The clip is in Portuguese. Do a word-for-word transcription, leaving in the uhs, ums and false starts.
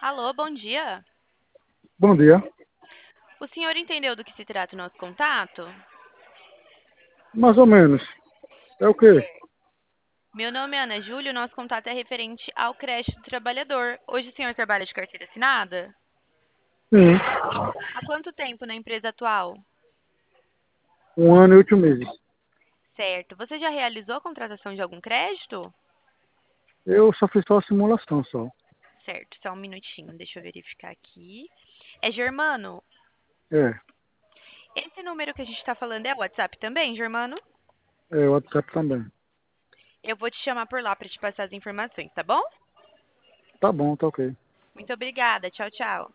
Alô, bom dia. Bom dia. O senhor entendeu do que se trata o nosso contato? Mais ou menos. É o quê? Meu nome é Ana Júlia, o nosso contato é referente ao crédito do trabalhador. Hoje o senhor trabalha de carteira assinada? Sim. Há quanto tempo na empresa atual? Um ano e oito meses. Certo. Você já realizou a contratação de algum crédito? Eu só fiz só a simulação só. Certo, só um minutinho, deixa eu verificar aqui. É Germano? É. Esse número que a gente está falando é o WhatsApp também, Germano? É o WhatsApp também. Eu vou te chamar por lá para te passar as informações, tá bom? Tá bom, tá ok. Muito obrigada. Tchau, tchau.